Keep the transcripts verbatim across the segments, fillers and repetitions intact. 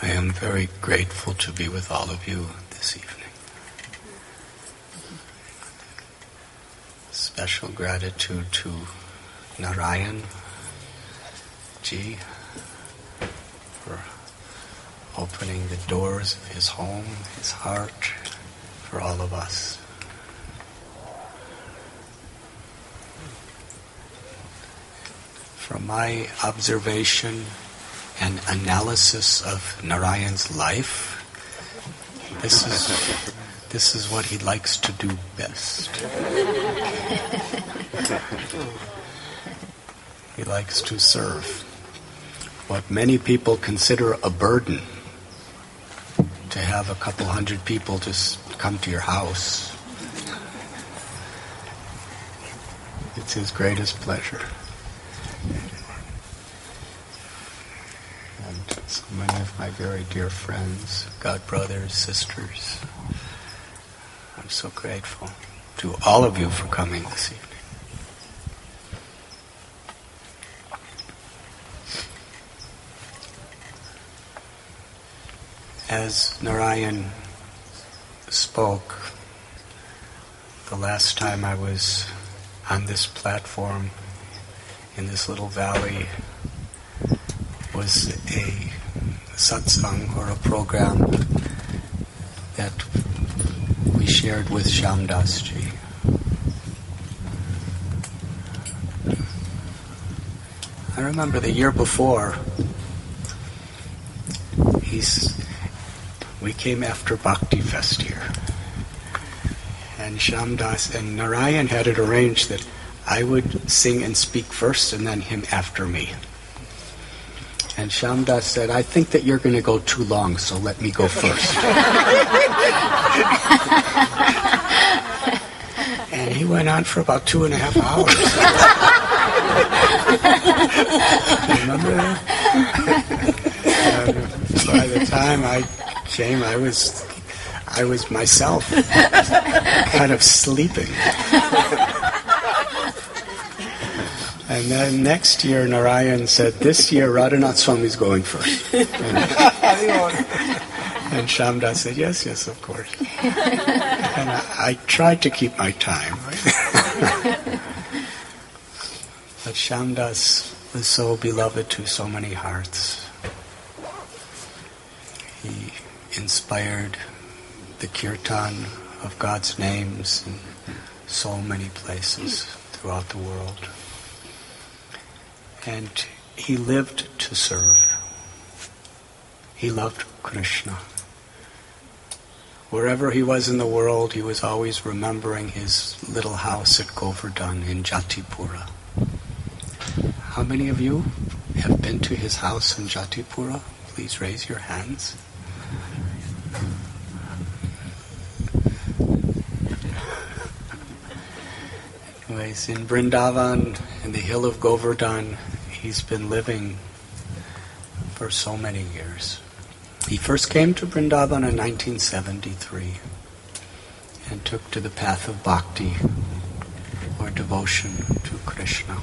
I am very grateful to be with all of you this evening. Special gratitude to Narayan Ji for opening the doors of his home, his heart, for all of us. From my observation and analysis of Narayan's life, this is this is what he likes to do best. He likes to serve. What many people consider a burden, to have a couple hundred people just come to your house, it's his greatest pleasure. And so many of my very dear friends, God brothers, sisters, I'm so grateful to all of you for coming this evening. As Narayan spoke, the last time I was on this platform in this little valley was a satsang or a program that we shared with Shyamdas Ji. I remember the year before, he's we came after Bhakti Fest here. And Shyamdas and Narayan had it arranged that I would sing and speak first and then him after me. And Shyamdas said, I think that you're going to go too long, so let me go first. And he went on for about two and a half hours. Remember that? And by the time I came, I was, I was myself, kind of sleeping. And then next year, Narayan said, this year, Radhanath Swami's going first. And, and Shyamdas said, yes, yes, of course. And I, I tried to keep my time. But Shyamdas was so beloved to so many hearts. He inspired the kirtan of God's names in so many places throughout the world. And he lived to serve. He loved Krishna. Wherever he was in the world, he was always remembering his little house at Govardhan in Jatipura. How many of you have been to his house in Jatipura? Please raise your hands. Anyways, in Vrindavan, in the hill of Govardhan, he's been living for so many years. He first came to Vrindavan in nineteen seventy-three and took to the path of bhakti, or devotion to Krishna.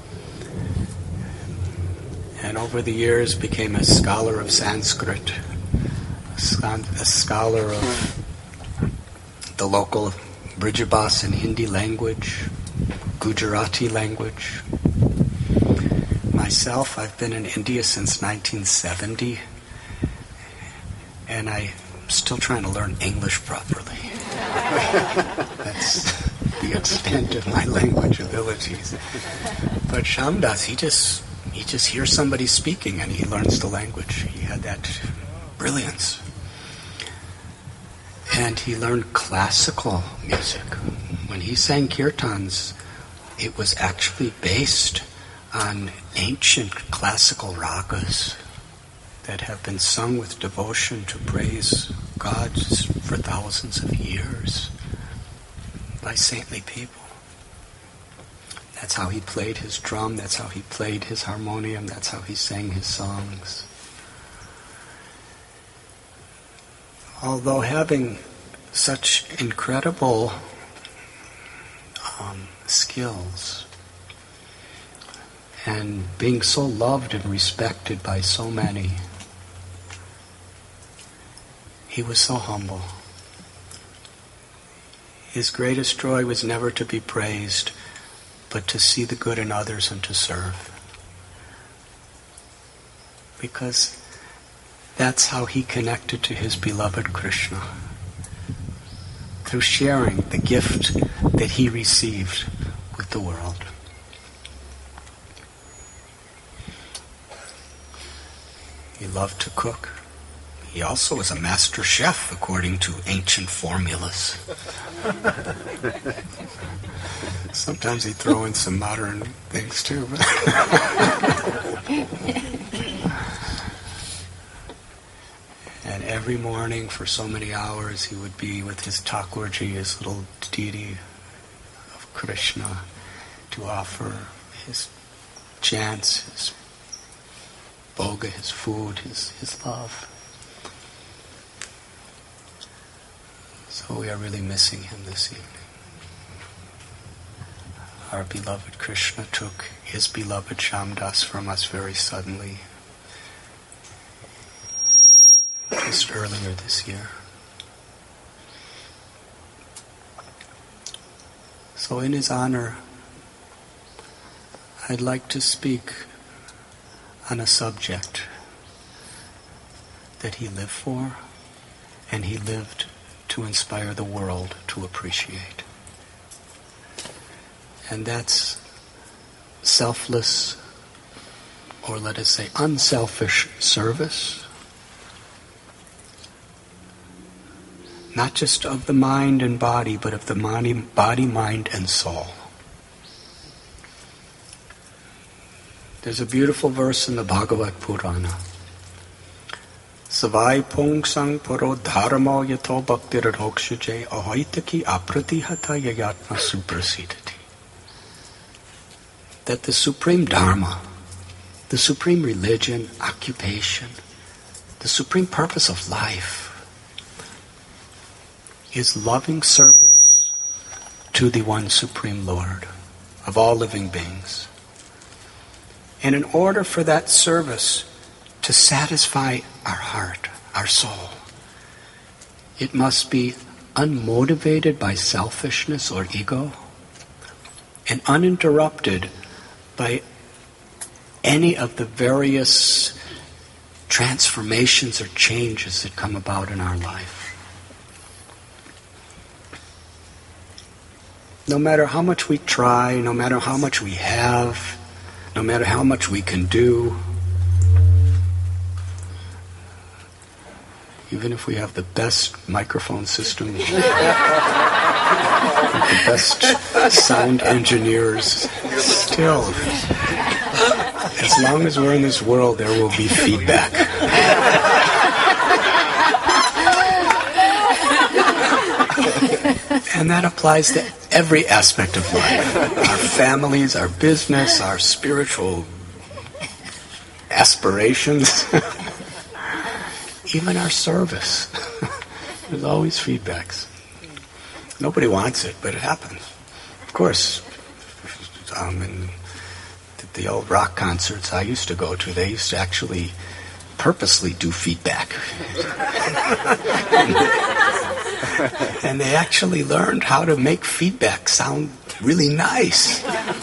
And over the years became a scholar of Sanskrit, a scholar of the local Brijabhas and Hindi language, Gujarati language. Myself, I've been in India since nineteen seventy, and I'm still trying to learn English properly. That's the extent of my language abilities. But Shyamdas, he just he just hears somebody speaking and he learns the language. He had that brilliance. And he learned classical music. When he sang kirtans, it was actually based on ancient classical ragas that have been sung with devotion to praise God for thousands of years by saintly people. That's how he played his drum, that's how he played his harmonium, that's how he sang his songs. Although having such incredible um, skills and being so loved and respected by so many, he was so humble. His greatest joy was never to be praised, but to see the good in others and to serve. Because that's how he connected to his beloved Krishna. Through sharing the gift that he received with the world. He loved to cook. He also was a master chef according to ancient formulas. Sometimes he'd throw in some modern things too. And every morning for so many hours he would be with his Thakurji, his little deity of Krishna, to offer his chants, his bhoga, his food, his, his love. So we are really missing him this evening. Our beloved Krishna took his beloved Shyamdas from us very suddenly, just earlier this year. So in his honor, I'd like to speak on a subject that he lived for, and he lived to inspire the world to appreciate. And that's selfless, or let us say unselfish service, not just of the mind and body, but of the body, body, mind, and soul. There's a beautiful verse in the Bhagavad Purana. Savai pungsang paro dharma yato bhaktir rokshuje ahoitaki apratihata yayatma suprasidati. That the supreme dharma, the supreme religion, occupation, the supreme purpose of life is loving service to the one supreme Lord of all living beings. And in order for that service to satisfy our heart, our soul, it must be unmotivated by selfishness or ego and uninterrupted by any of the various transformations or changes that come about in our life. No matter how much we try, no matter how much we have, no matter how much we can do, even if we have the best microphone system, the best sound engineers, still, as long as we're in this world, there will be feedback. And that applies to every aspect of life. Our families, our business, our spiritual aspirations, even our service. There's always feedbacks. Nobody wants it, but it happens. Of course, um, in the, the old rock concerts I used to go to, they used to actually purposely do feedback. And they actually learned how to make feedback sound really nice.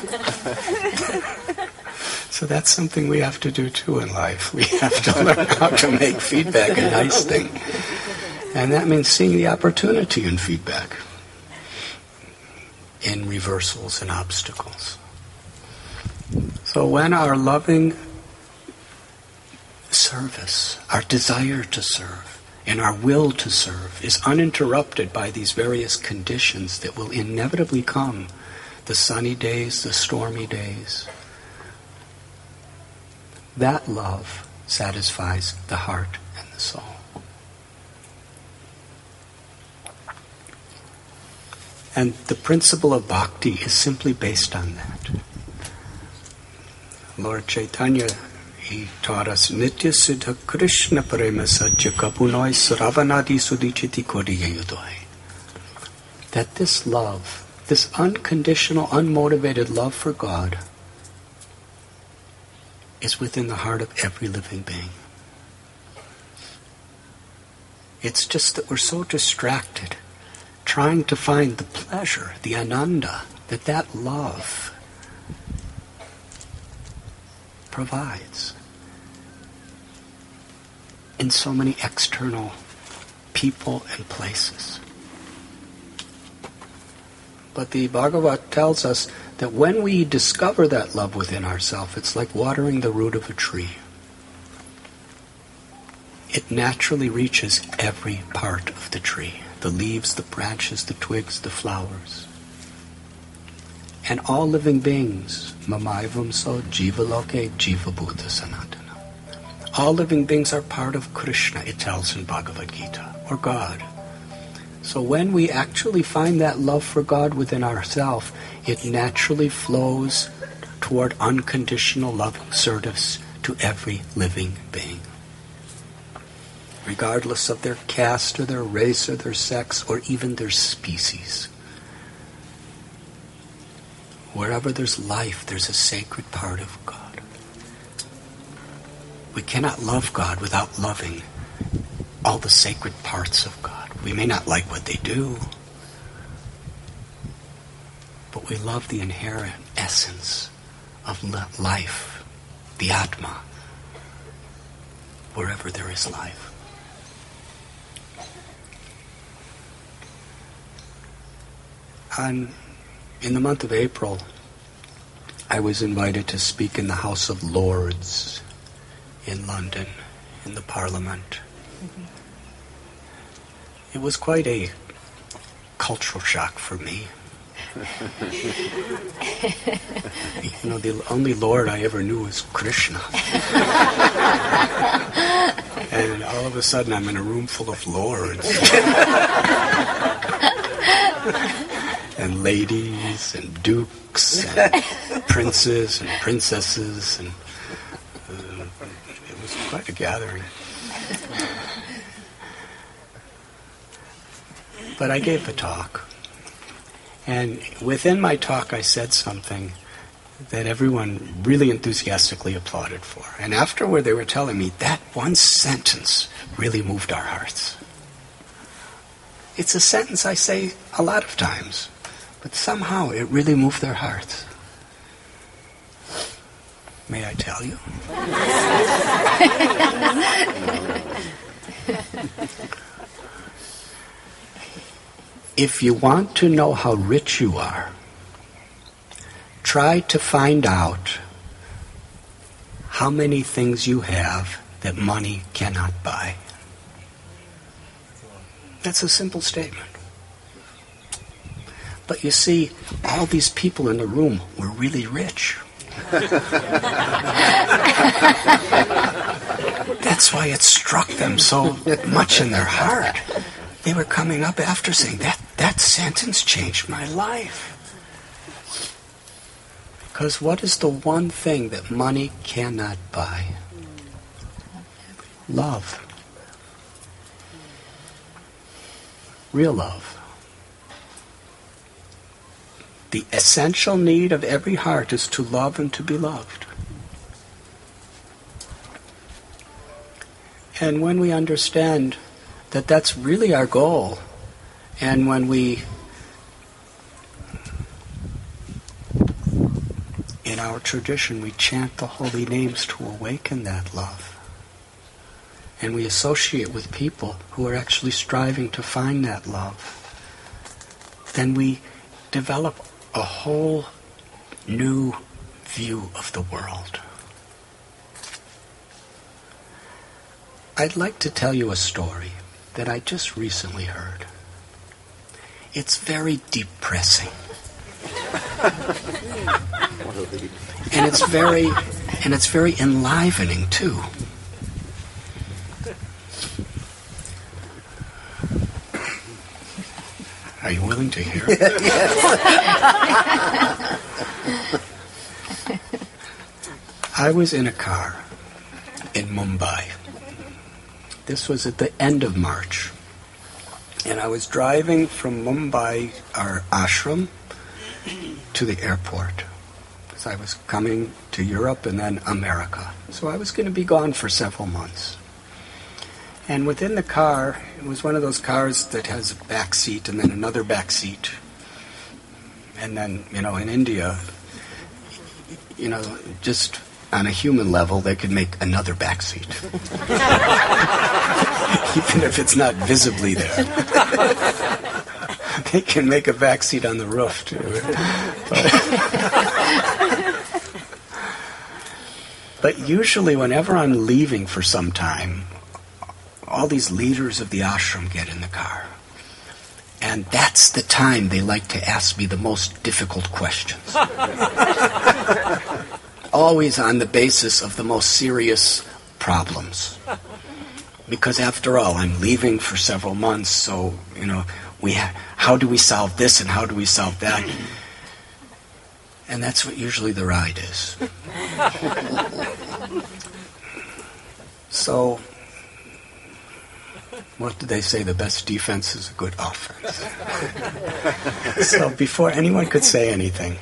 So that's something we have to do too in life. We have to learn how to make feedback a nice thing. And that means seeing the opportunity in feedback, in reversals and obstacles. So when our loving service, our desire to serve, and our will to serve is uninterrupted by these various conditions that will inevitably come, the sunny days, the stormy days, that love satisfies the heart and the soul. And the principle of bhakti is simply based on that. Lord Chaitanya, he taught us Nitya Siddha Krishna Prema Satya Kapunoi Sravanadi Sudichiti Kodiyayudoi. That this love, this unconditional, unmotivated love for God is within the heart of every living being. It's just that we're so distracted, trying to find the pleasure, the ananda, that that love provides in so many external people and places. But the Bhagavat tells us that when we discover that love within ourselves, it's like watering the root of a tree. It naturally reaches every part of the tree. The leaves, the branches, the twigs, the flowers. And all living beings, mamaivam so jiva loke jiva bhuta sanatana. All living beings are part of Krishna, it tells in Bhagavad Gita, or God. So when we actually find that love for God within ourselves, it naturally flows toward unconditional loving service to every living being, regardless of their caste or their race or their sex or even their species. Wherever there's life, there's a sacred part of God. We cannot love God without loving all the sacred parts of God. We may not like what they do, but we love the inherent essence of life, the Atma, wherever there is life. And in the month of April, I was invited to speak in the House of Lords in London, in the Parliament. Mm-hmm. It was quite a cultural shock for me. You know, the only Lord I ever knew was Krishna. And all of a sudden I'm in a room full of lords. And ladies and dukes and princes and princesses, and uh, it was quite a gathering. But I gave a talk, and within my talk I said something that everyone really enthusiastically applauded for. And afterward they were telling me that one sentence really moved our hearts. It's a sentence I say a lot of times, but somehow it really moved their hearts. May I tell you? If you want to know how rich you are, try to find out how many things you have that money cannot buy. That's a simple statement. But you see, all these people in the room were really rich. That's why it struck them so much in their heart. They were coming up after saying, that, that sentence changed my life. Because what is the one thing that money cannot buy? Love. Real love. The essential need of every heart is to love and to be loved. And when we understand that that's really our goal, and when we, in our tradition, we chant the holy names to awaken that love, and we associate with people who are actually striving to find that love, then we develop a whole new view of the world. I'd like to tell you a story that I just recently heard. It's very depressing. and it's very and it's very enlivening too. Are you willing to hear it? I was in a car in Mumbai. This was at the end of March. And I was driving from Mumbai, our ashram, to the airport. Because I was coming to Europe and then America. So I was going to be gone for several months. And within the car, it was one of those cars that has a back seat and then another back seat. And then, you know, in India, you know, just on a human level, they could make another back seat. Even if it's not visibly there. They can make a back seat on the roof, too. But, but usually, whenever I'm leaving for some time, all these leaders of the ashram get in the car. And that's the time they like to ask me the most difficult questions. Always on the basis of the most serious problems. Because after all, I'm leaving for several months, so, you know, we ha- how do we solve this and how do we solve that? And that's what usually the ride is. So, what do they say? The best defense is a good offense. So before anyone could say anything,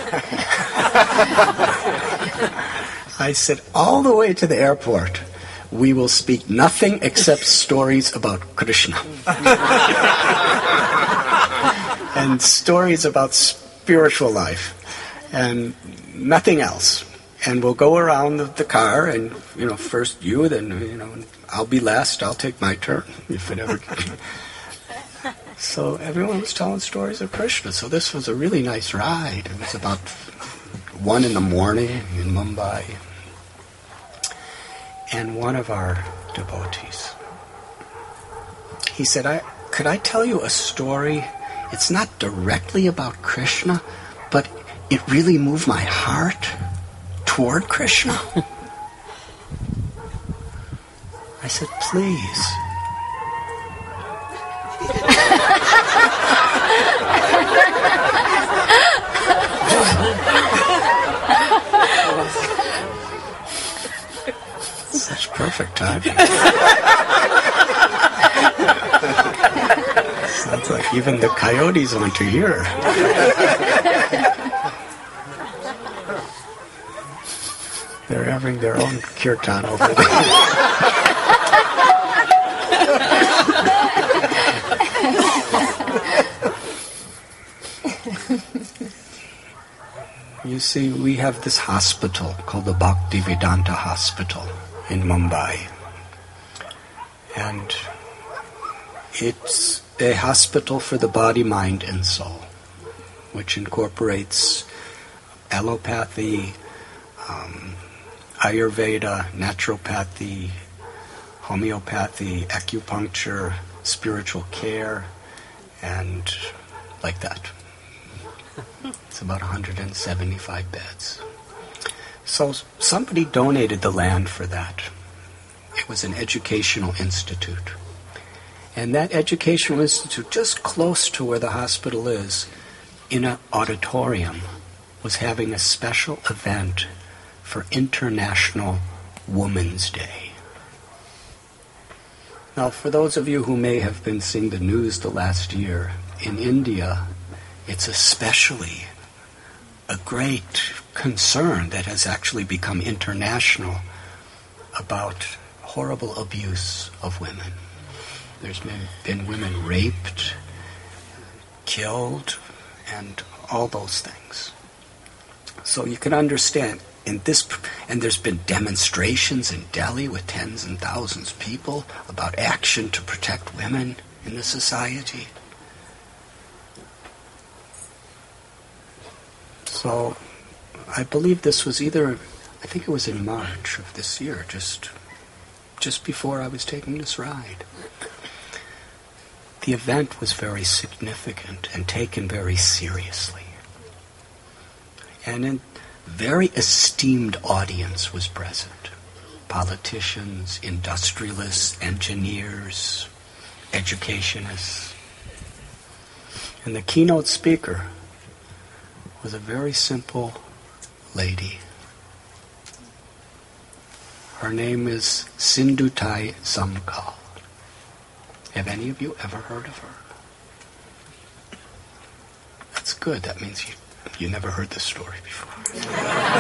I said, all the way to the airport, we will speak nothing except stories about Krishna. And stories about spiritual life. And nothing else. And we'll go around the, the car, and, you know, first you, then, you know, I'll be last, I'll take my turn, if it ever... So everyone was telling stories of Krishna. So this was a really nice ride. It was about one in the morning in Mumbai. And one of our devotees, he said, I, could I tell you a story? It's not directly about Krishna, but it really moved my heart toward Krishna. I said, please. Such perfect timing. Sounds like even the coyotes want to hear. They're having their own kirtan over there. You see, we have this hospital called the Bhaktivedanta Hospital in Mumbai. And it's a hospital for the body, mind, and soul, which incorporates allopathy, um, Ayurveda, naturopathy, homeopathy, acupuncture, spiritual care, and like that. It's about one hundred seventy-five beds. So somebody donated the land for that. It was an educational institute. And that educational institute, just close to where the hospital is, in an auditorium, was having a special event for International Women's Day. Now, for those of you who may have been seeing the news the last year, in India, it's especially a great concern that has actually become international about horrible abuse of women. There's been, been women raped, killed, and all those things. So you can understand, in this, and there's been demonstrations in Delhi with tens and thousands of people about action to protect women in the society. So I believe this was either, I think it was in March of this year, just just before I was taking this ride. The event was very significant and taken very seriously. And a very esteemed audience was present. Politicians, industrialists, engineers, educationists. And the keynote speaker was a very simple lady. Her name is Sindhutai Samkal. Have any of you ever heard of her? That's good. That means you, you never heard this story before.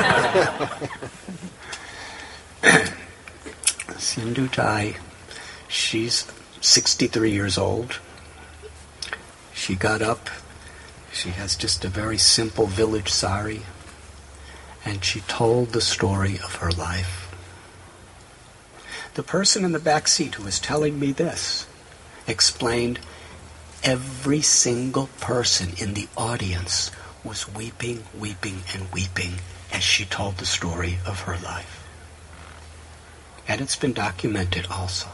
Sindhutai, She's sixty-three years old. She got up. She has just a very simple village sari. And she told the story of her life. The person in the back seat who was telling me this explained every single person in the audience was weeping, weeping, and weeping as she told the story of her life. And it's been documented also.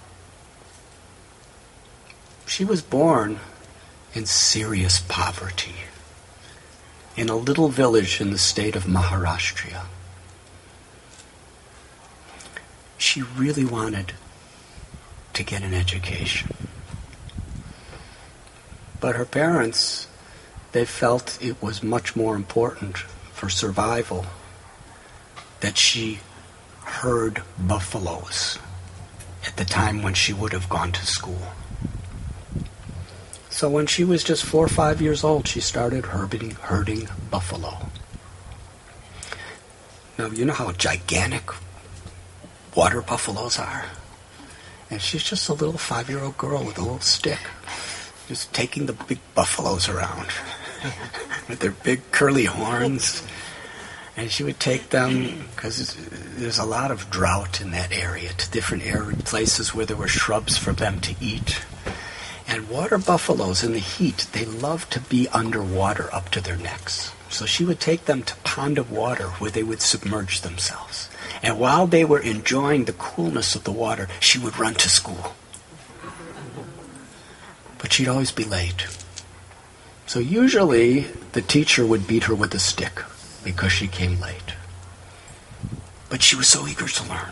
She was born in serious poverty in a little village in the state of Maharashtra. She really wanted to get an education. But her parents, they felt it was much more important for survival that she herd buffaloes at the time when she would have gone to school. So when she was just four or five years old, she started herding, herding buffalo. Now, you know how gigantic water buffaloes are? And she's just a little five-year-old girl with a little stick, just taking the big buffaloes around with their big curly horns. And she would take them, because there's a lot of drought in that area, to different arid places where there were shrubs for them to eat. And water buffaloes in the heat, they love to be underwater up to their necks. So she would take them to a pond of water where they would submerge themselves. And while they were enjoying the coolness of the water, she would run to school. But she'd always be late. So usually the teacher would beat her with a stick because she came late. But she was so eager to learn.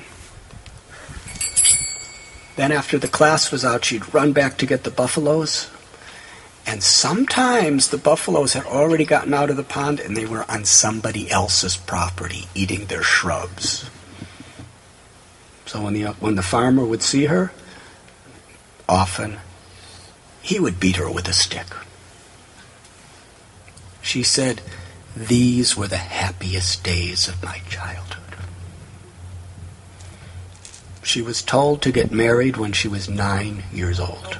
Then after the class was out, she'd run back to get the buffaloes. And sometimes the buffaloes had already gotten out of the pond and they were on somebody else's property eating their shrubs. So when the, when the farmer would see her, often he would beat her with a stick. She said, "These were the happiest days of my childhood." She was told to get married when she was nine years old.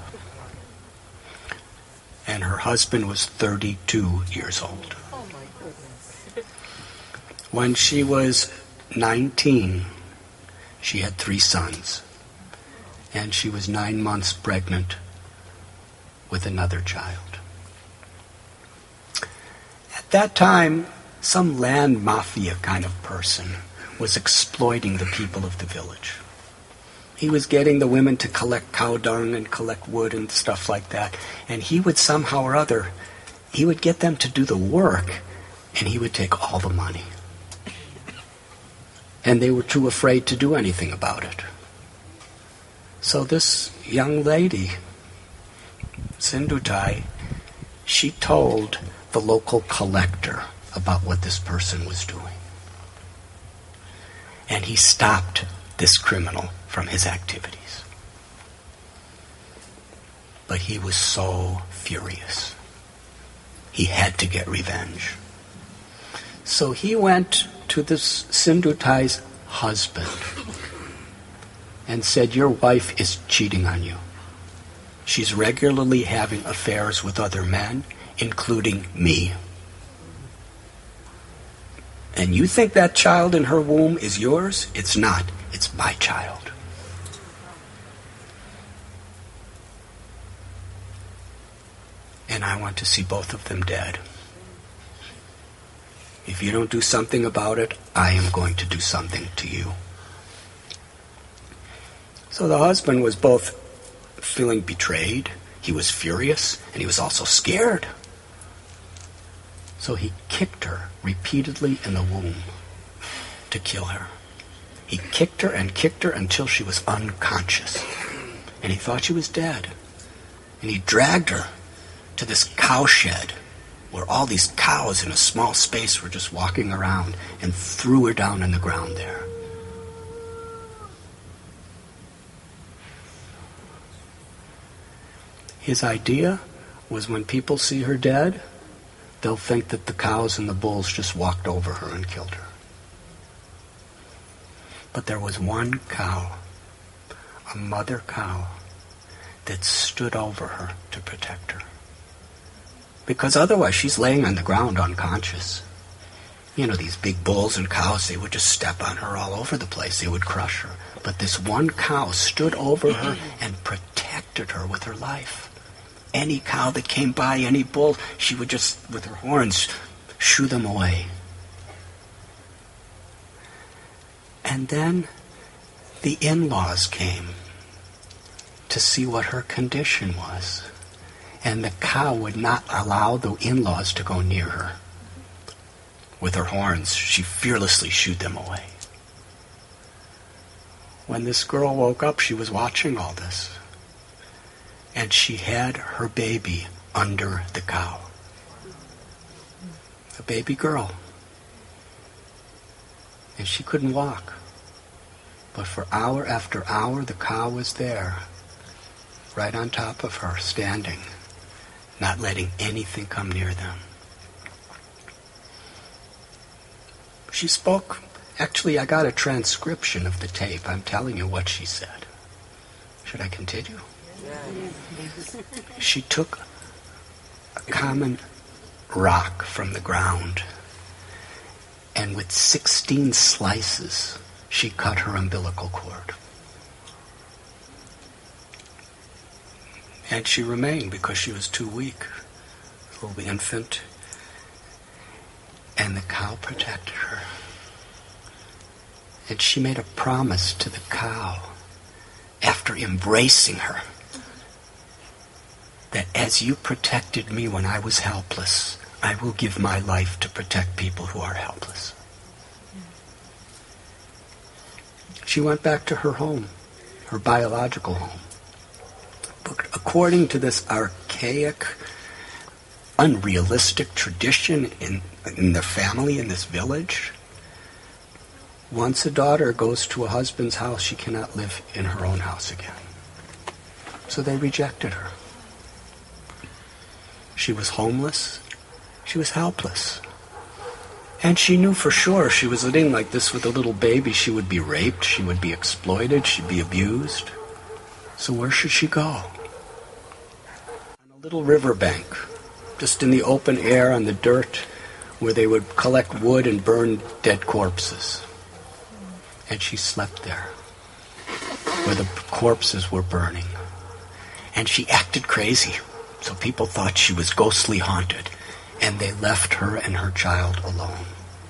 And her husband was thirty-two years old. Oh my goodness. When she was nineteen, she had three sons. And she was nine months pregnant with another child. At that time, some land mafia kind of person was exploiting the people of the village. He was getting the women to collect cow dung and collect wood and stuff like that. And he would somehow or other, he would get them to do the work, and he would take all the money. And they were too afraid to do anything about it. So this young lady, Sindhutai, she told the local collector about what this person was doing. And he stopped this criminal from his activities. But he was so furious. He had to get revenge. So he went to this Sindhutai's husband and said, "Your wife is cheating on you. She's regularly having affairs with other men, including me. And you think that child in her womb is yours? It's not. It's my child." And I want to see both of them dead. If you don't do something about it, I am going to do something to you. So the husband was both feeling betrayed, he was furious, and he was also scared. So he kicked her repeatedly in the womb to kill her. He kicked her and kicked her until she was unconscious. And he thought she was dead. And he dragged her to this cow shed where all these cows in a small space were just walking around, and threw her down on the ground there. His idea was when people see her dead, they'll think that the cows and the bulls just walked over her and killed her. But there was one cow, a mother cow that stood over her to protect her. Because otherwise she's laying on the ground unconscious. You know, these big bulls and cows, they would just step on her all over the place. They would crush her. But this one cow stood over her and protected her with her life. Any cow that came by, any bull, she would just, with her horns, shoo them away. And then the in-laws came to see what her condition was. And the cow would not allow the in-laws to go near her. With her horns, she fearlessly shooed them away. When this girl woke up, she was watching all this. And she had her baby under the cow. A baby girl. And she couldn't walk. But for hour after hour, the cow was there, right on top of her, standing, not letting anything come near them. She spoke. Actually, I got a transcription of the tape. I'm telling you what she said. Should I continue? She took a common rock from the ground, and with sixteen slices, she cut her umbilical cord. And she remained because she was too weak, a little infant. And the cow protected her. And she made a promise to the cow, after embracing her, that as you protected me when I was helpless, I will give my life to protect people who are helpless. She went back to her home, her biological home. But according to this archaic, unrealistic tradition in, in the family, in this village, once a daughter goes to a husband's house, she cannot live in her own house again. So they rejected her. She was homeless. She was helpless. And she knew for sure she was living like this with a little baby. She would be raped. She would be exploited. She'd be abused. So where should she go? On a little riverbank, just in the open air on the dirt, where they would collect wood and burn dead corpses. And she slept there, where the corpses were burning. And she acted crazy, so people thought she was ghostly haunted, and they left her and her child alone.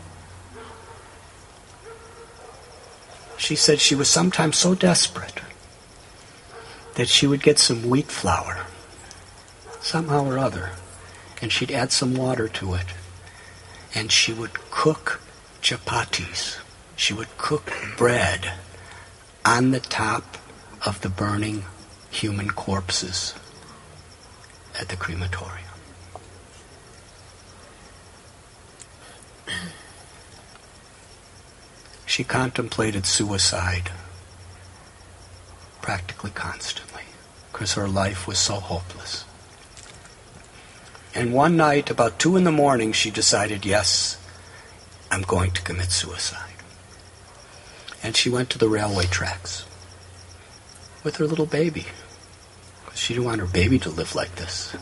She said she was sometimes so desperate that she would get some wheat flour, somehow or other, and she'd add some water to it, and she would cook chapatis. She would cook bread on the top of the burning human corpses at the crematorium. She contemplated suicide practically constantly because her life was so hopeless. And one night, about two in the morning, she decided, yes, I'm going to commit suicide. And she went to the railway tracks with her little baby. She didn't want her baby to live like this.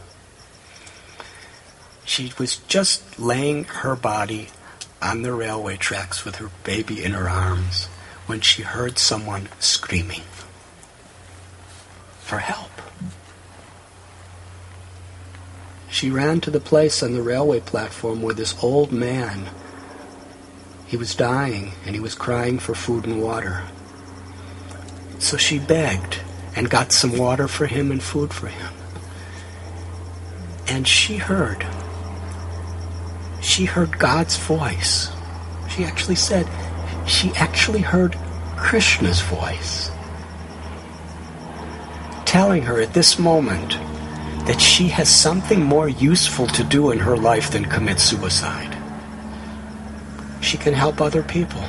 She was just laying her body on the railway tracks with her baby in her arms when she heard someone screaming for help. She ran to the place on the railway platform where this old man, he was dying and he was crying for food and water. So she begged and got some water for him and food for him. And she heard, she heard God's voice. She actually said, she actually heard Krishna's voice telling her at this moment that she has something more useful to do in her life than commit suicide. She can help other people.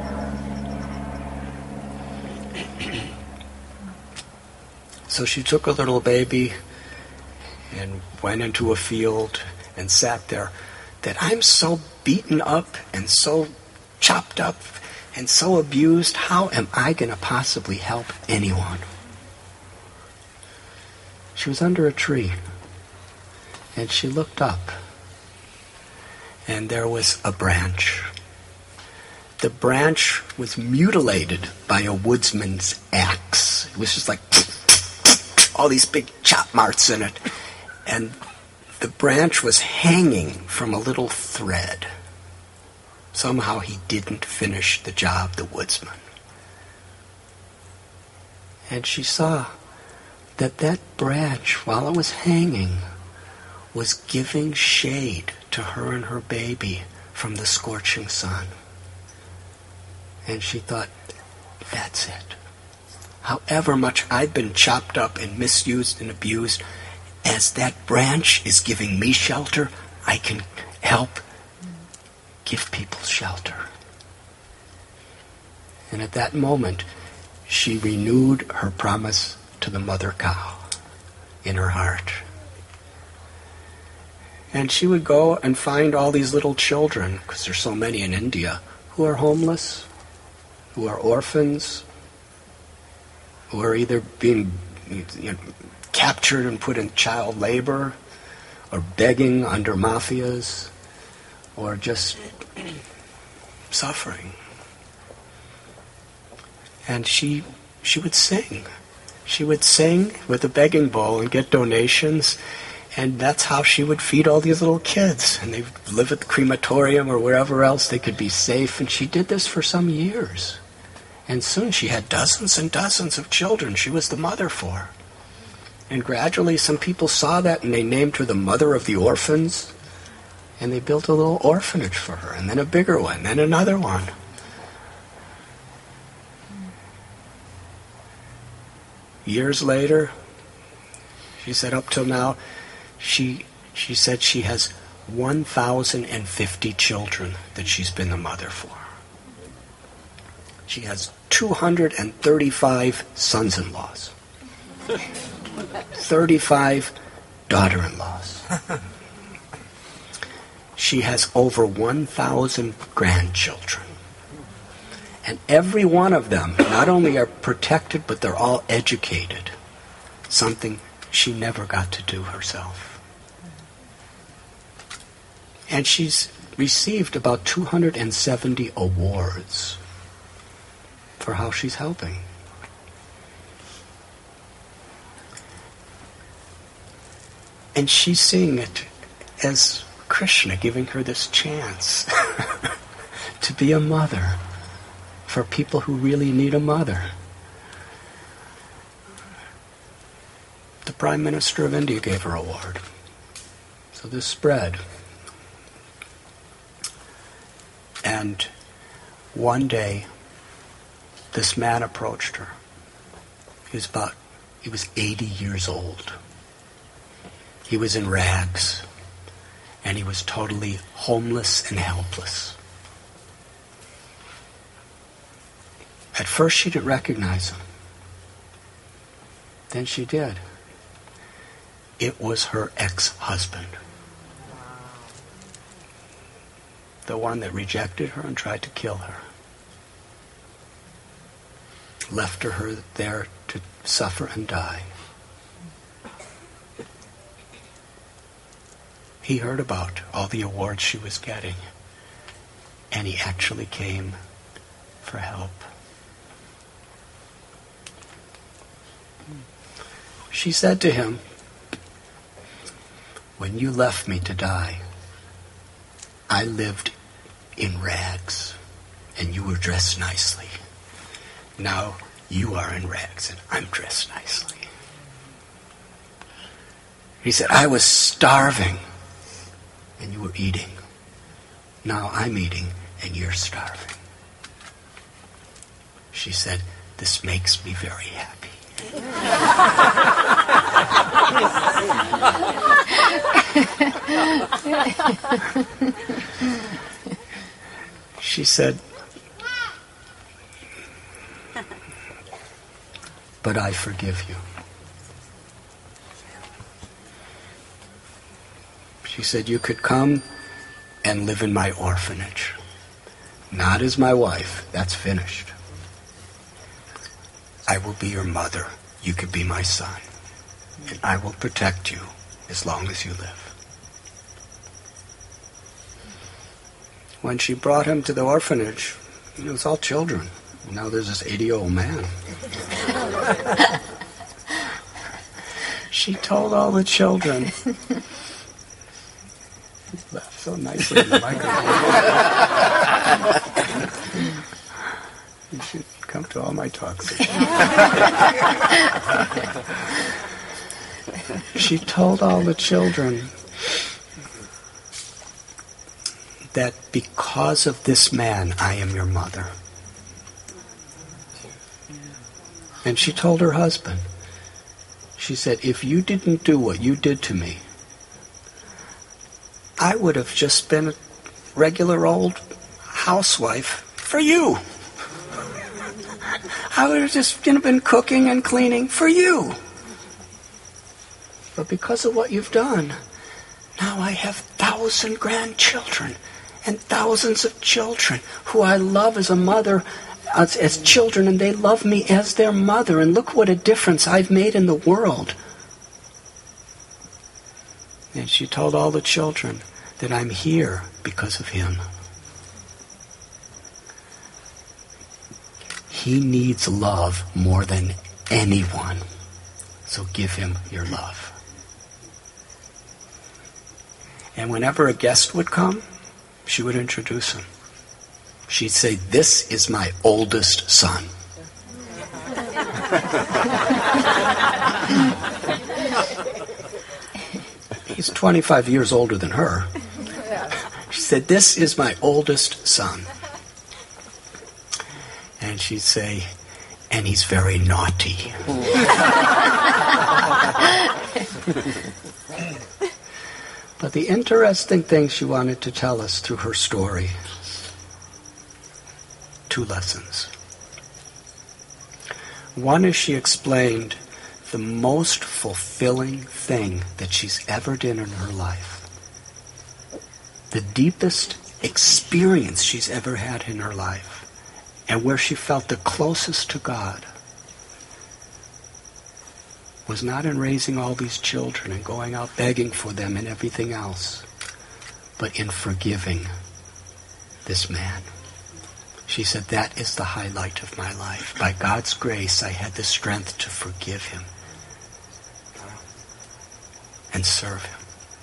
So she took her little baby and went into a field and sat there, that I'm so beaten up and so chopped up and so abused, how am I going to possibly help anyone? she was under a tree, and she looked up, and there was a branch. The branch was mutilated by a woodsman's axe. It was just like all these big chop marks in it. And the branch was hanging from a little thread. Somehow he didn't finish the job, the woodsman. And she saw that that branch, while it was hanging, was giving shade to her and her baby from the scorching sun. And she thought, that's it. However much I've been chopped up and misused and abused, as that branch is giving me shelter, I can help give people shelter. And at that moment, she renewed her promise to the mother cow in her heart. And she would go and find all these little children, because there's so many in India, who are homeless, who are orphans, who are either being you know, captured and put in child labor, or begging under mafias, or just suffering. And she she would sing. She would sing with a begging bowl and get donations, and that's how she would feed all these little kids. And they would live at the crematorium or wherever else they could be safe, and she did this for some years. And soon she had dozens and dozens of children she was the mother for. And gradually some people saw that and they named her the mother of the orphans. And they built a little orphanage for her, and then a bigger one, then another one. Years later, she said up till now, she she said she has one thousand fifty children that she's been the mother for. She has two hundred thirty-five sons-in-laws, thirty-five daughter-in-laws. She has over one thousand grandchildren. And every one of them not only are protected, but they're all educated. Something she never got to do herself. And she's received about two hundred seventy awards for how she's helping. And she's seeing it as Krishna giving her this chance to be a mother for people who really need a mother. The Prime Minister of India gave her an award. So this spread. And one day, this man approached her. He was about, he was eighty years old. He was in rags, and he was totally homeless and helpless. At first she didn't recognize him. Then she did. It was her ex-husband. The one that rejected her and tried to kill her. Left her, her there to suffer and die. He heard about all the awards she was getting, and he actually came for help. She said to him, "When you left me to die, I lived in rags, and you were dressed nicely. Now you are in rags, and I'm dressed nicely." He said, "I was starving, and you were eating. Now I'm eating, and you're starving." She said, "This makes me very happy." She said, "But I forgive you." She said, "You could come and live in my orphanage. Not as my wife, that's finished. I will be your mother. You could be my son. and I will protect you as long as you live. When she brought him to the orphanage, it was all children. Now there's this eighty-year-old man. She told all the children. He laughed so nicely in the microphone. You should come to all my talks. She told all the children that because of this man, I am your mother. And she told her husband, she said, if you didn't do what you did to me, I would have just been a regular old housewife for you. I would have just you know, been cooking and cleaning for you. But because of what you've done, now I have thousand grandchildren and thousands of children who I love as a mother, as, as children, and they love me as their mother. And look what a difference I've made in the world. And she told all the children that I'm here because of him. He needs love more than anyone. So give him your love. And whenever a guest would come, she would introduce him. She'd say, this is my oldest son. He's twenty-five years older than her. She said, this is my oldest son. And she'd say, and he's very naughty. But the interesting thing she wanted to tell us through her story, two lessons. One is she explained the most fulfilling thing that she's ever done in her life. The deepest experience she's ever had in her life. And where she felt the closest to God was not in raising all these children and going out begging for them and everything else, but in forgiving this man. She said, that is the highlight of my life. By God's grace, I had the strength to forgive him and serve him.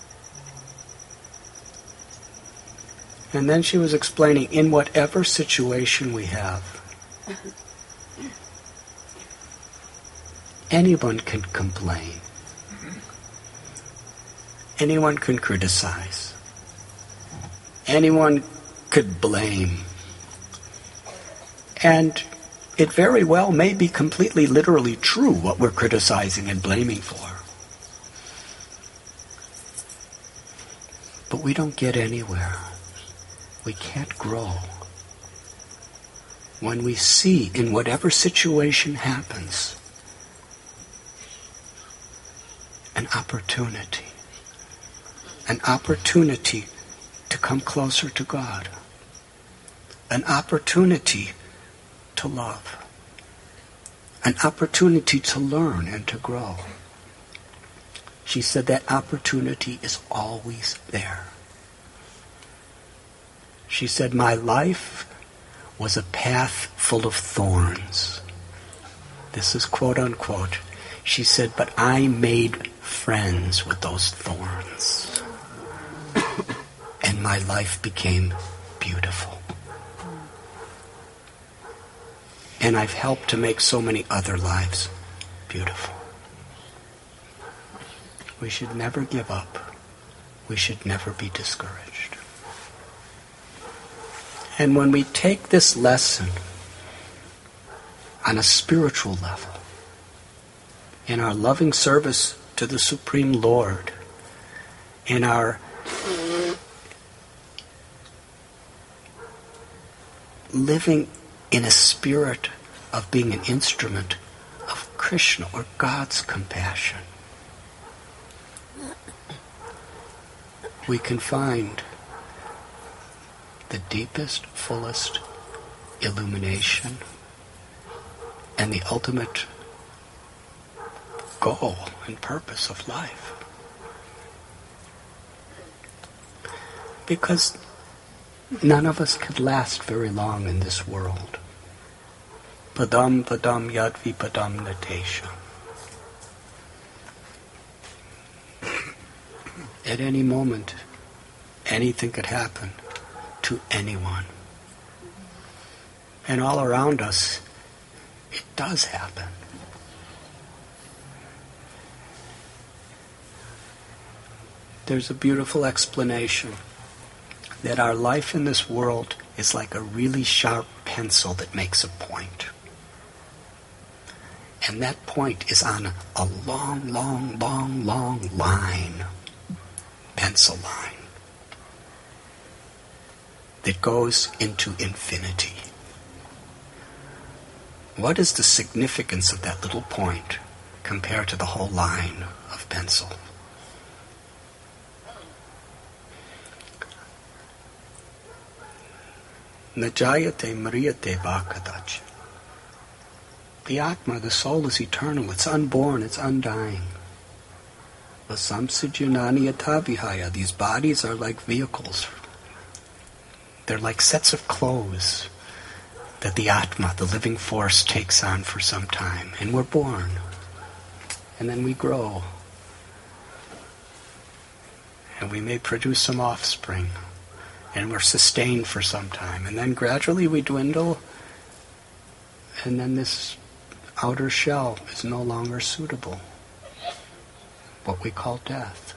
And then she was explaining, in whatever situation we have, anyone can complain. Anyone can criticize. Anyone could blame. And it very well may be completely literally true what we're criticizing and blaming for. But we don't get anywhere. We can't grow. When we see in whatever situation happens an opportunity, an opportunity to come closer to God, an opportunity to love, an opportunity to learn and to grow. She said that opportunity is always there. She said, my life was a path full of thorns. This is quote unquote. She said, but I made friends with those thorns. And my life became beautiful. And I've helped to make so many other lives beautiful. We should never give up. We should never be discouraged. And when we take this lesson on a spiritual level, in our loving service to the Supreme Lord, in our living in a spirit of being an instrument of Krishna or God's compassion, we can find the deepest, fullest illumination and the ultimate goal and purpose of life. Because none of us could last very long in this world. Padam padam yadvi padam natesha. At any moment, anything could happen to anyone. And all around us, it does happen. There's a beautiful explanation that our life in this world is like a really sharp pencil that makes a point. And that point is on a long, long, long, long line, pencil line, that goes into infinity. What is the significance of that little point compared to the whole line of pencil? Najayate mariyate bhakadach. The Atma, the soul, is eternal. It's unborn. It's undying. Vasamsijunani atavihaya. These bodies are like vehicles. They're like sets of clothes that the Atma, the living force, takes on for some time. And we're born. And then we grow. And we may produce some offspring. And we're sustained for some time. And then gradually we dwindle. And then this outer shell is no longer suitable. What we call death.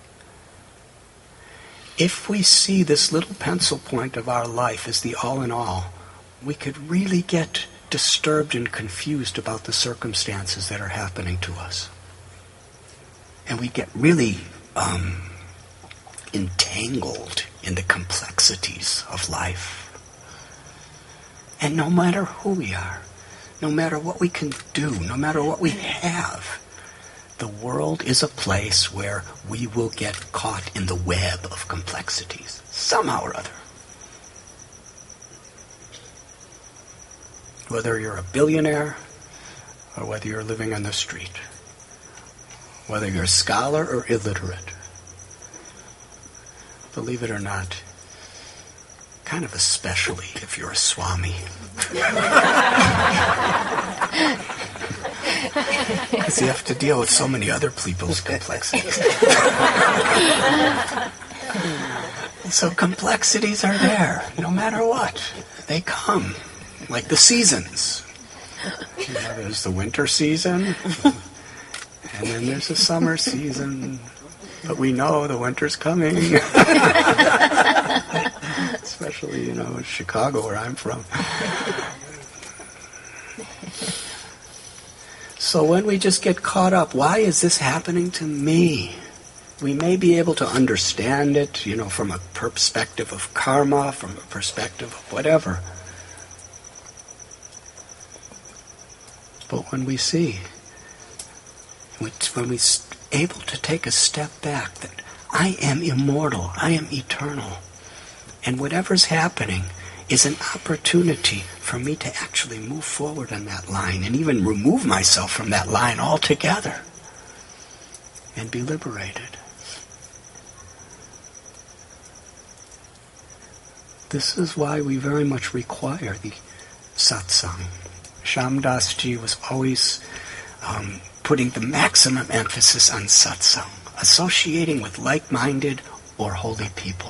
If we see this little pencil point of our life as the all in all, we could really get disturbed and confused about the circumstances that are happening to us. And we get really um, entangled in the complexities of life. And no matter who we are, no matter what we can do, no matter what we have, the world is a place where we will get caught in the web of complexities, somehow or other. Whether you're a billionaire or whether you're living on the street, whether you're a scholar or illiterate, believe it or not, kind of especially if you're a Swami. Because you have to deal with so many other people's complexities. So complexities are there, no matter what. They come, like the seasons. You know, there's the winter season, and then there's the summer season. But we know the winter's coming. Especially, you know, in Chicago, where I'm from. So when we just get caught up, why is this happening to me? We may be able to understand it, you know, from a perspective of karma, from a perspective of whatever. But when we see, when we're able to take a step back, that I am immortal, I am eternal, and whatever's happening is an opportunity for me to actually move forward on that line and even remove myself from that line altogether and be liberated. This is why we very much require the satsang. Shyamdas Ji was always um, putting the maximum emphasis on satsang, associating with like-minded or holy people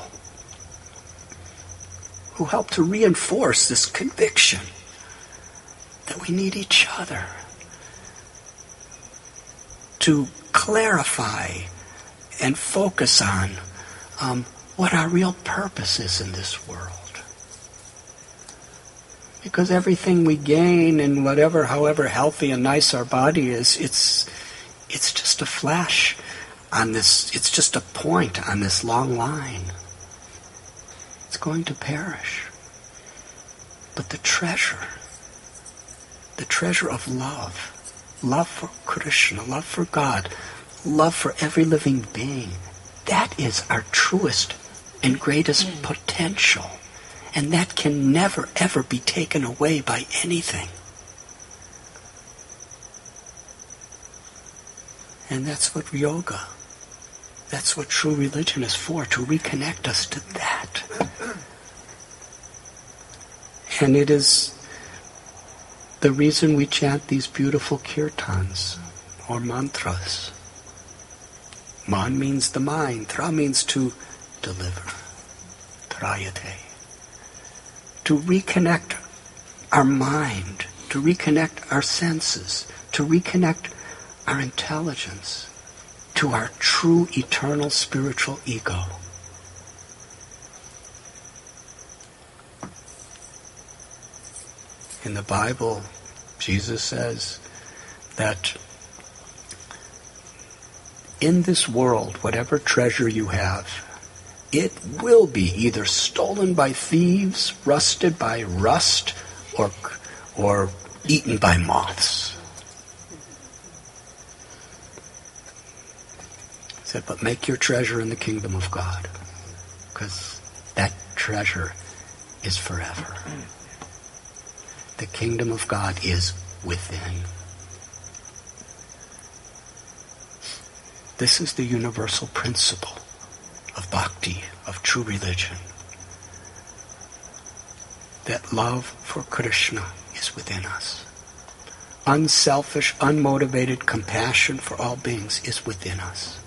who help to reinforce this conviction that we need each other to clarify and focus on um, what our real purpose is in this world. Because everything we gain and whatever, however healthy and nice our body is, it's it's just a flash on this, it's just a point on this long line. It's going to perish. But the treasure, the treasure of love, love for Krishna, love for God, love for every living being, that is our truest and greatest mm. potential. And that can never, ever be taken away by anything. And that's what yoga, that's what true religion is for, to reconnect us to that. And it is the reason we chant these beautiful kirtans or mantras. Man means the mind, tra means to deliver, trayate. To reconnect our mind, to reconnect our senses, to reconnect our intelligence to our true eternal spiritual ego. In the Bible, Jesus says that in this world, whatever treasure you have, it will be either stolen by thieves, rusted by rust, or, or eaten by moths. He said, but make your treasure in the kingdom of God, because that treasure is forever. The kingdom of God is within. This is the universal principle of bhakti, of true religion. That love for Krishna is within us. Unselfish, unmotivated compassion for all beings is within us.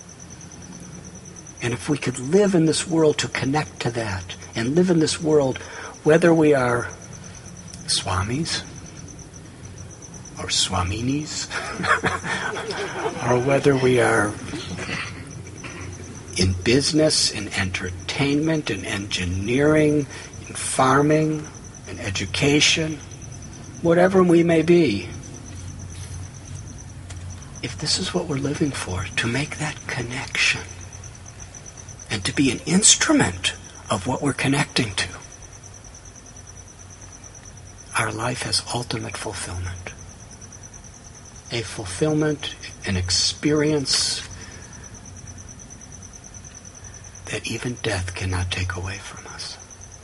And if we could live in this world to connect to that, and live in this world whether we are swamis, or swaminis, or whether we are in business, in entertainment, in engineering, in farming, in education, whatever we may be, if this is what we're living for, to make that connection and to be an instrument of what we're connecting to, our life has ultimate fulfillment. A fulfillment, an experience that even death cannot take away from us.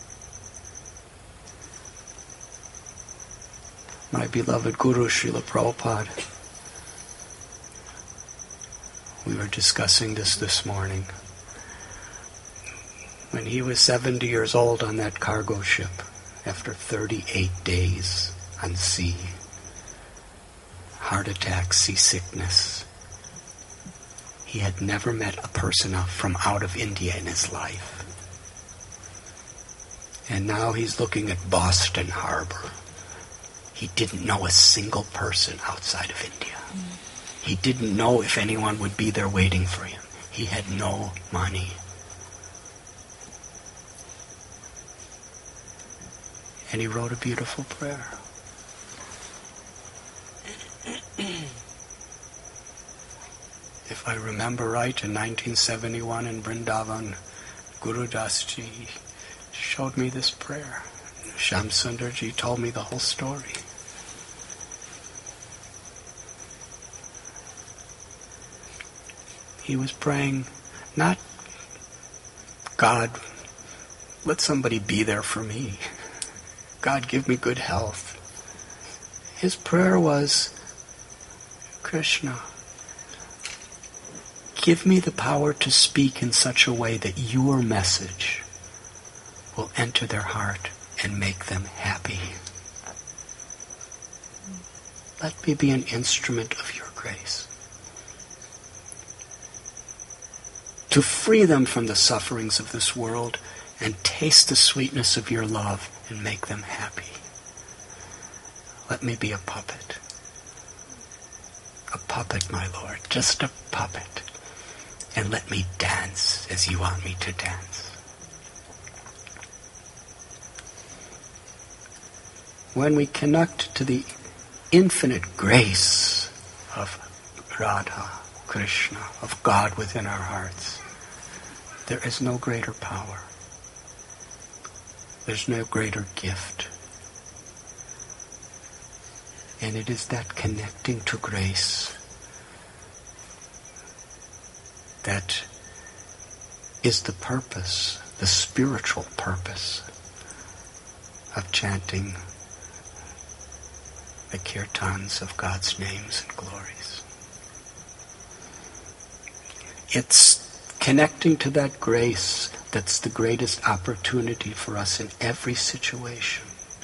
My beloved Guru Srila Prabhupada, we were discussing this this morning. When he was seventy years old on that cargo ship, after thirty-eight days on sea, heart attack, seasickness, he had never met a person from out of India in his life. And now he's looking at Boston Harbor. He didn't know a single person outside of India. Mm. He didn't know if anyone would be there waiting for him. He had no money. And he wrote a beautiful prayer. If I remember right, in nineteen seventy-one in Vrindavan, Guru Das Ji showed me this prayer. Shyam Sundar Ji told me the whole story. He was praying, not, God, let somebody be there for me. God, give me good health. His prayer was, Krishna, give me the power to speak in such a way that your message will enter their heart and make them happy. Let me be an instrument of your grace, to free them from the sufferings of this world and taste the sweetness of your love and make them happy. Let me be a puppet. A puppet, my Lord, just a puppet. And let me dance as you want me to dance. When we connect to the infinite grace of Radha, Krishna, of God within our hearts, there is no greater power. There's no greater gift. And it is that connecting to grace that is the purpose, the spiritual purpose of chanting the kirtans of God's names and glories. it's connecting to that grace that's the greatest opportunity for us in every situation.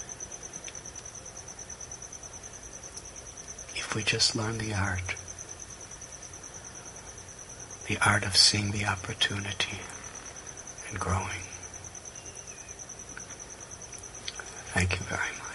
If we just learn the art, the art of seeing the opportunity and growing. Thank you very much.